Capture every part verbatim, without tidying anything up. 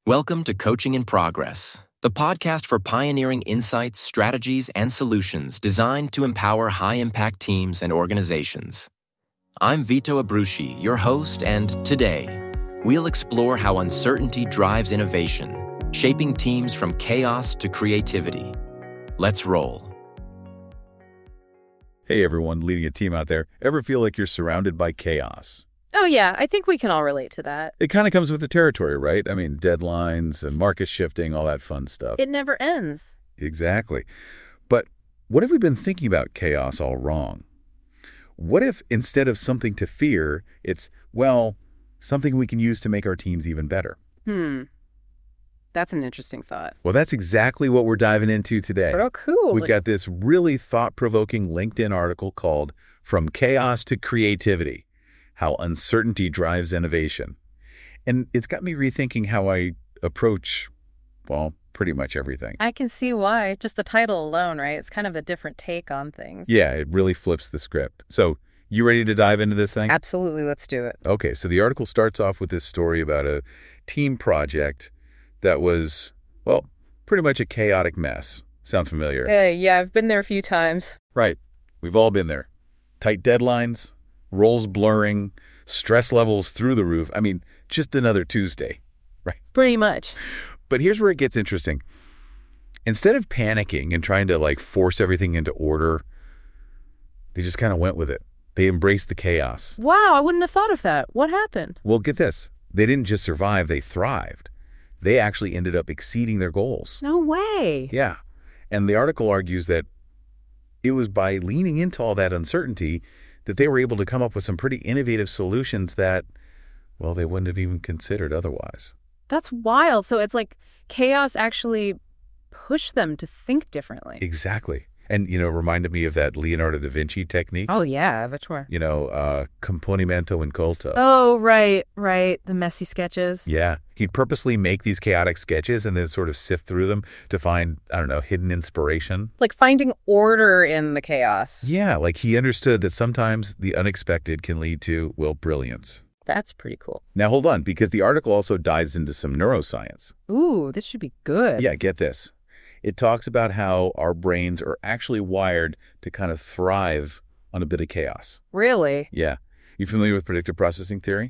Welcome to Coaching in Progress, the podcast for pioneering insights, strategies, and solutions designed to empower high-impact teams and organizations. I'm Vito Abruzzi, your host, and today, we'll explore how uncertainty drives innovation, shaping teams from chaos to creativity. Let's roll. Hey everyone, leading a team out there. Ever feel like you're surrounded by chaos? Oh yeah, I think we can all relate to that. It kind of comes with the territory, right? I mean, deadlines and market shifting, all that fun stuff. It never ends. Exactly. But what if we've been thinking about chaos all wrong? What if instead of something to fear, it's, well, something we can use to make our teams even better? Hmm. That's an interesting thought. Well, that's exactly what we're diving into today. Oh, cool. We've got this really thought-provoking LinkedIn article called From Chaos to Creativity: How Uncertainty Drives Innovation. And it's got me rethinking how I approach, well, pretty much everything. I can see why. Just the title alone, right? It's kind of a different take on things. Yeah, it really flips the script. So, you ready to dive into this thing? Absolutely. Let's do it. Okay, so the article starts off with this story about a team project that was, well, pretty much a chaotic mess. Sound familiar? Hey, yeah, I've been there a few times. Right. We've all been there. Tight deadlines, roles blurring, stress levels through the roof. I mean, just another Tuesday, right? Pretty much. But here's where it gets interesting. Instead of panicking and trying to, like, force everything into order, they just kind of went with it. They embraced the chaos. Wow, I wouldn't have thought of that. What happened? Well, get this. They didn't just survive, they thrived. They actually ended up exceeding their goals. No way. Yeah. And the article argues that it was by leaning into all that uncertainty that they were able to come up with some pretty innovative solutions that, well, they wouldn't have even considered otherwise. That's wild. So it's like chaos actually pushed them to think differently. Exactly. And, you know, reminded me of that Leonardo da Vinci technique. Oh, yeah, which one? You know, uh, componimento incolto. Oh, right, right. The messy sketches. Yeah. He'd purposely make these chaotic sketches and then sort of sift through them to find, I don't know, hidden inspiration. Like finding order in the chaos. Yeah, like he understood that sometimes the unexpected can lead to, well, brilliance. That's pretty cool. Now, hold on, because the article also dives into some neuroscience. Ooh, this should be good. Yeah, get this. It talks about how our brains are actually wired to kind of thrive on a bit of chaos. Really? Yeah. You familiar with predictive processing theory?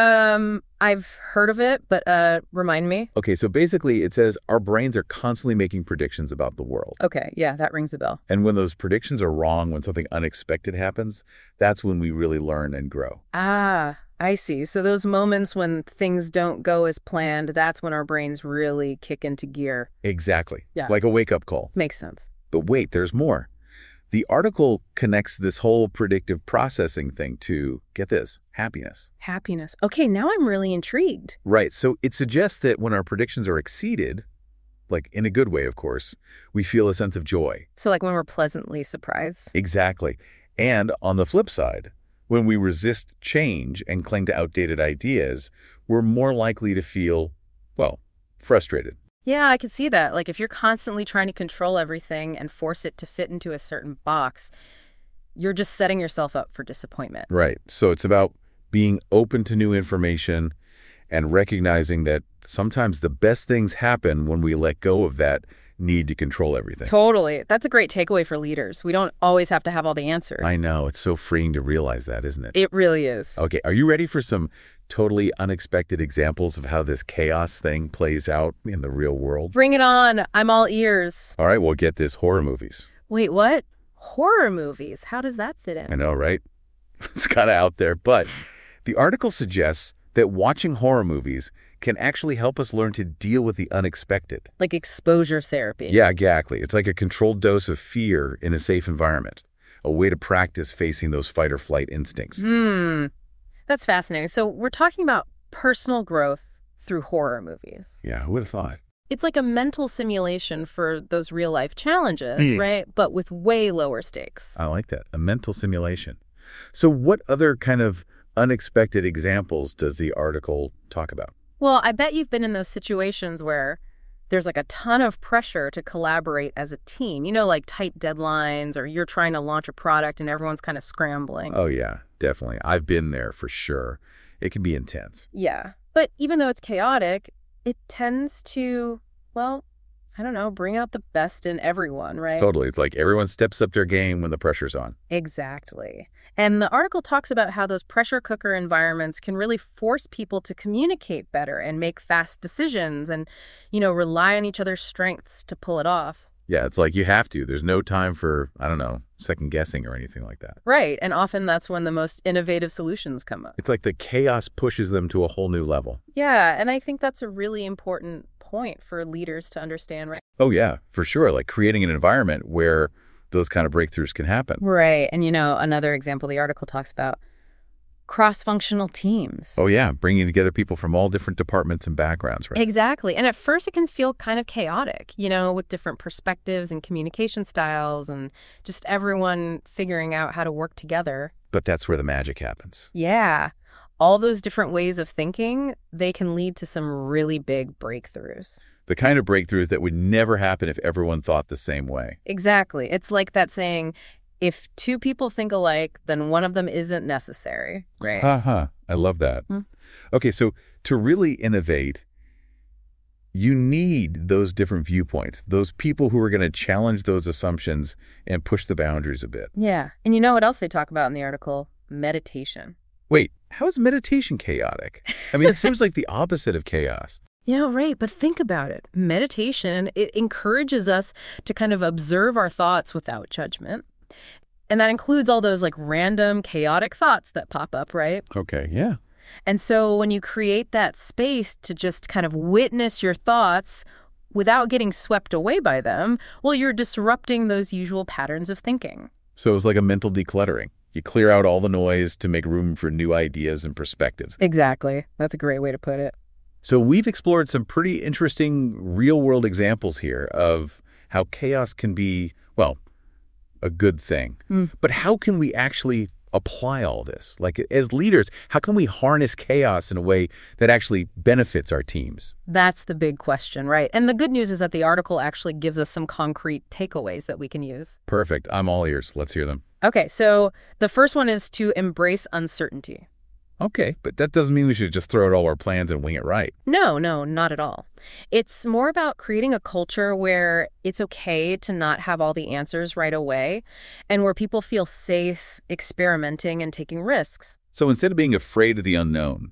Um, I've heard of it, but uh, remind me. Okay, so basically it says our brains are constantly making predictions about the world. Okay, yeah, that rings a bell. And when those predictions are wrong, when something unexpected happens, that's when we really learn and grow. Ah, I see. So those moments when things don't go as planned, that's when our brains really kick into gear. Exactly. Yeah. Like a wake-up call. Makes sense. But wait, there's more. The article connects this whole predictive processing thing to, get this, happiness. Happiness. Okay, now I'm really intrigued. Right. So it suggests that when our predictions are exceeded, like in a good way, of course, we feel a sense of joy. So like when we're pleasantly surprised. Exactly. And on the flip side, when we resist change and cling to outdated ideas, we're more likely to feel, well, frustrated. Yeah, I can see that. Like if you're constantly trying to control everything and force it to fit into a certain box, you're just setting yourself up for disappointment. Right. So it's about being open to new information and recognizing that sometimes the best things happen when we let go of that need to control everything. Totally. That's a great takeaway for leaders. We don't always have to have all the answers. I know. It's so freeing to realize that, isn't it? It really is. Okay. Are you ready for some totally unexpected examples of how this chaos thing plays out in the real world? Bring it on. I'm all ears. All right. Well, get this. Horror movies. Wait, what? Horror movies? How does that fit in? I know, right? It's kind of out there. But the article suggests that watching horror movies can actually help us learn to deal with the unexpected. Like exposure therapy. Yeah, exactly. It's like a controlled dose of fear in a safe environment, a way to practice facing those fight or flight instincts. Hmm. That's fascinating. So we're talking about personal growth through horror movies. Yeah, who would have thought? It's like a mental simulation for those real life challenges, Mm. right? But with way lower stakes. I like that. A mental simulation. So what other kind of unexpected examples does the article talk about? Well, I bet you've been in those situations where there's like a ton of pressure to collaborate as a team, you know, like tight deadlines, or you're trying to launch a product and everyone's kind of scrambling. Oh, yeah, definitely. I've been there for sure. It can be intense. Yeah. But even though it's chaotic, it tends to, well, I don't know, bring out the best in everyone, right? Totally. It's like everyone steps up their game when the pressure's on. Exactly. And the article talks about how those pressure cooker environments can really force people to communicate better and make fast decisions and, you know, rely on each other's strengths to pull it off. Yeah, it's like you have to. There's no time for, I don't know, second guessing or anything like that. Right. And often that's when the most innovative solutions come up. It's like the chaos pushes them to a whole new level. Yeah. And I think that's a really important point for leaders to understand, right? Oh, yeah, for sure. Like creating an environment where those kind of breakthroughs can happen. Right. And, you know, another example the article talks about cross-functional teams. Oh, yeah, bringing together people from all different departments and backgrounds, right? Exactly. And at first it can feel kind of chaotic, you know, with different perspectives and communication styles and just everyone figuring out how to work together. But that's where the magic happens. Yeah. All those different ways of thinking, they can lead to some really big breakthroughs. The kind of breakthroughs that would never happen if everyone thought the same way. Exactly. It's like that saying, if two people think alike, then one of them isn't necessary, right? Ha ha. I love that. Hmm. Okay, so to really innovate, you need those different viewpoints, those people who are going to challenge those assumptions and push the boundaries a bit. Yeah. And you know what else they talk about in the article? Meditation. Wait, how is meditation chaotic? I mean, it seems like the opposite of chaos. Yeah, right. But think about it. Meditation, it encourages us to kind of observe our thoughts without judgment. And that includes all those like random chaotic thoughts that pop up, right? Okay, yeah. And so when you create that space to just kind of witness your thoughts without getting swept away by them, well, you're disrupting those usual patterns of thinking. So it's like a mental decluttering. You clear out all the noise to make room for new ideas and perspectives. Exactly. That's a great way to put it. So we've explored some pretty interesting real-world examples here of how chaos can be, well, a good thing. Mm. But how can we actually apply all this? Like, as leaders, how can we harness chaos in a way that actually benefits our teams? That's the big question, right? And the good news is that the article actually gives us some concrete takeaways that we can use. Perfect. I'm all ears. Let's hear them. Okay, so the first one is to embrace uncertainty. Okay, but that doesn't mean we should just throw out all our plans and wing it right. No, no, not at all. It's more about creating a culture where it's okay to not have all the answers right away and where people feel safe experimenting and taking risks. So instead of being afraid of the unknown,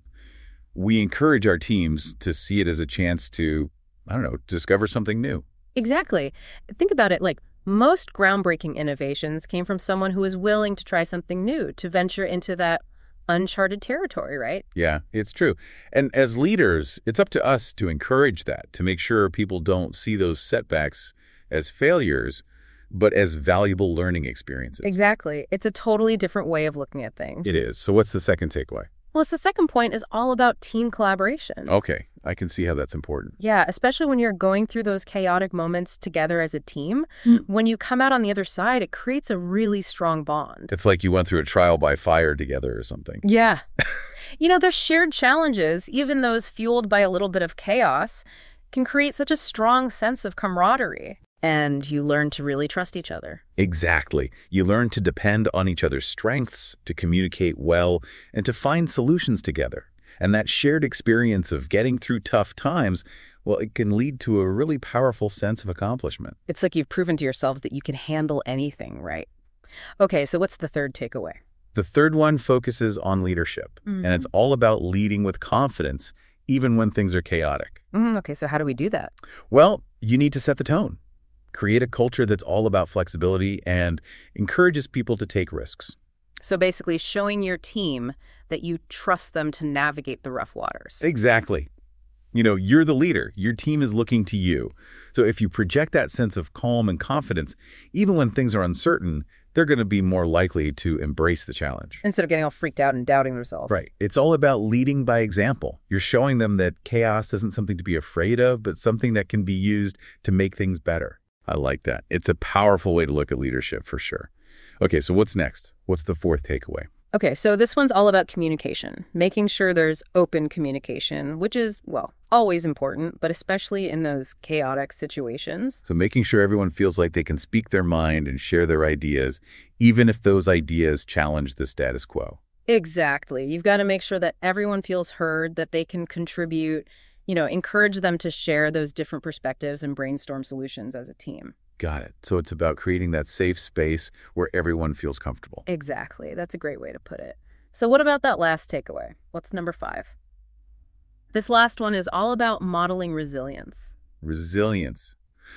we encourage our teams to see it as a chance to, I don't know, discover something new. Exactly. Think about it like most groundbreaking innovations came from someone who is willing to try something new, to venture into that uncharted territory, right? Yeah, it's true. And as leaders, it's up to us to encourage that, to make sure people don't see those setbacks as failures, but as valuable learning experiences. Exactly. It's a totally different way of looking at things. It is. So what's the second takeaway? Well, it's the second point is all about team collaboration. Okay, I can see how that's important. Yeah, especially when you're going through those chaotic moments together as a team. Mm. When you come out on the other side, it creates a really strong bond. It's like you went through a trial by fire together or something. Yeah. You know, those shared challenges, even those fueled by a little bit of chaos, can create such a strong sense of camaraderie. And you learn to really trust each other. Exactly. You learn to depend on each other's strengths, to communicate well, and to find solutions together. And that shared experience of getting through tough times, well, it can lead to a really powerful sense of accomplishment. It's like you've proven to yourselves that you can handle anything, right? Okay, so what's the third takeaway? The third one focuses on leadership, mm-hmm. and it's all about leading with confidence, even when things are chaotic. Mm, okay, so how do we do that? Well, you need to set the tone. Create a culture that's all about flexibility and encourages people to take risks. So basically showing your team that you trust them to navigate the rough waters. Exactly. You know, you're the leader. Your team is looking to you. So if you project that sense of calm and confidence, even when things are uncertain, they're going to be more likely to embrace the challenge. Instead of getting all freaked out and doubting themselves. Right. It's all about leading by example. You're showing them that chaos isn't something to be afraid of, but something that can be used to make things better. I like that. It's a powerful way to look at leadership for sure. Okay, so what's next? What's the fourth takeaway? Okay, so this one's all about communication, making sure there's open communication, which is, well, always important, but especially in those chaotic situations. So making sure everyone feels like they can speak their mind and share their ideas, even if those ideas challenge the status quo. Exactly. You've got to make sure that everyone feels heard, that they can contribute, you know, encourage them to share those different perspectives and brainstorm solutions as a team. Got it. So it's about creating that safe space where everyone feels comfortable. Exactly. That's a great way to put it. So what about that last takeaway? What's number five? This last one is all about modeling resilience. Resilience.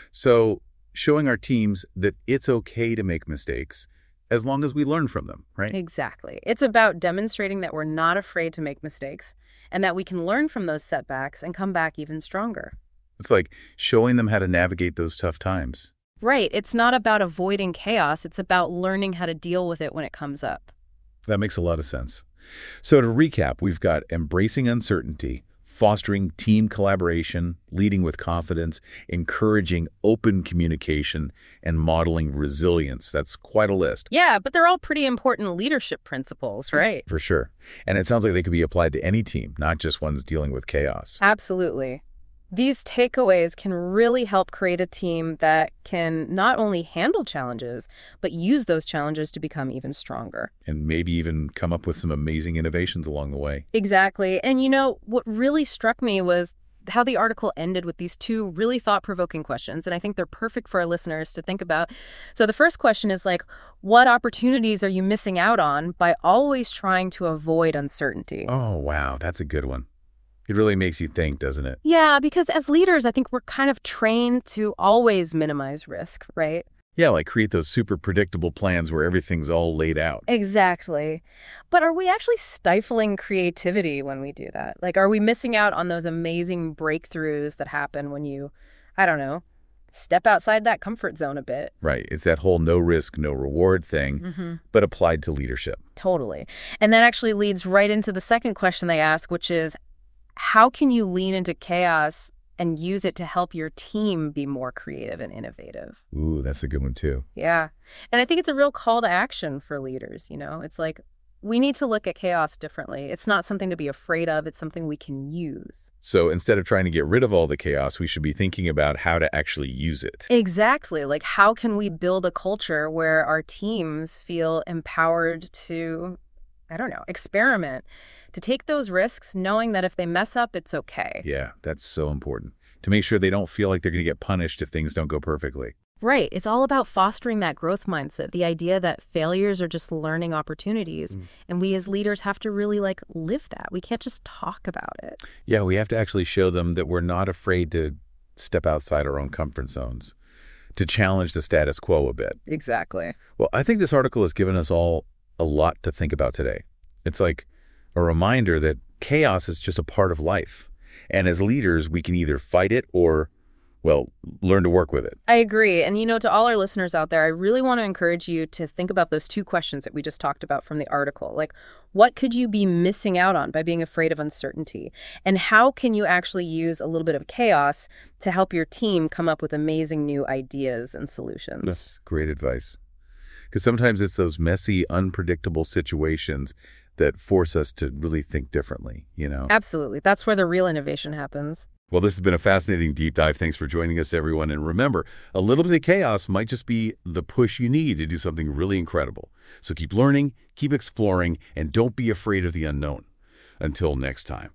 So showing our teams that it's okay to make mistakes as long as we learn from them, right? Exactly. It's about demonstrating that we're not afraid to make mistakes and that we can learn from those setbacks and come back even stronger. It's like showing them how to navigate those tough times. Right. It's not about avoiding chaos. It's about learning how to deal with it when it comes up. That makes a lot of sense. So to recap, we've got embracing uncertainty, fostering team collaboration, leading with confidence, encouraging open communication, and modeling resilience. That's quite a list. Yeah, but they're all pretty important leadership principles, right? For sure. And it sounds like they could be applied to any team, not just ones dealing with chaos. Absolutely. These takeaways can really help create a team that can not only handle challenges, but use those challenges to become even stronger. And maybe even come up with some amazing innovations along the way. Exactly. And you know, what really struck me was how the article ended with these two really thought-provoking questions, and I think they're perfect for our listeners to think about. So the first question is like, what opportunities are you missing out on by always trying to avoid uncertainty? Oh, wow. That's a good one. It really makes you think, doesn't it? Yeah, because as leaders, I think we're kind of trained to always minimize risk, right? Yeah, like create those super predictable plans where everything's all laid out. Exactly. But are we actually stifling creativity when we do that? Like, are we missing out on those amazing breakthroughs that happen when you, I don't know, step outside that comfort zone a bit? Right. It's that whole no risk, no reward thing, Mm-hmm. but applied to leadership. Totally. And that actually leads right into the second question they ask, which is, how can you lean into chaos and use it to help your team be more creative and innovative? Ooh, that's a good one too. Yeah. And I think it's a real call to action for leaders, you know? It's like, we need to look at chaos differently. It's not something to be afraid of. It's something we can use. So instead of trying to get rid of all the chaos, we should be thinking about how to actually use it. Exactly. Like, how can we build a culture where our teams feel empowered to, I don't know, experiment, to take those risks, knowing that if they mess up, it's okay. Yeah, that's so important. To make sure they don't feel like they're going to get punished if things don't go perfectly. Right. It's all about fostering that growth mindset, the idea that failures are just learning opportunities. Mm. And we as leaders have to really, like, live that. We can't just talk about it. Yeah, we have to actually show them that we're not afraid to step outside our own comfort zones, to challenge the status quo a bit. Exactly. Well, I think this article has given us all a lot to think about today. It's like a reminder that chaos is just a part of life. And as leaders, we can either fight it or, well, learn to work with it. I agree. And, you know, to all our listeners out there, I really want to encourage you to think about those two questions that we just talked about from the article. Like, what could you be missing out on by being afraid of uncertainty? And how can you actually use a little bit of chaos to help your team come up with amazing new ideas and solutions? That's great advice. Because sometimes it's those messy, unpredictable situations that force us to really think differently, you know? Absolutely. That's where the real innovation happens. Well, this has been a fascinating deep dive. Thanks for joining us, everyone. And remember, a little bit of chaos might just be the push you need to do something really incredible. So keep learning, keep exploring, and don't be afraid of the unknown. Until next time.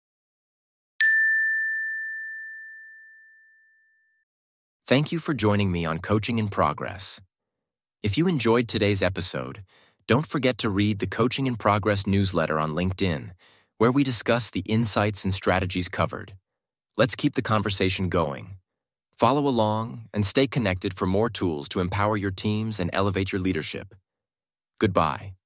Thank you for joining me on Coaching in Progress. If you enjoyed today's episode, don't forget to read the Coaching in Progress newsletter on LinkedIn, where we discuss the insights and strategies covered. Let's keep the conversation going. Follow along and stay connected for more tools to empower your teams and elevate your leadership. Goodbye.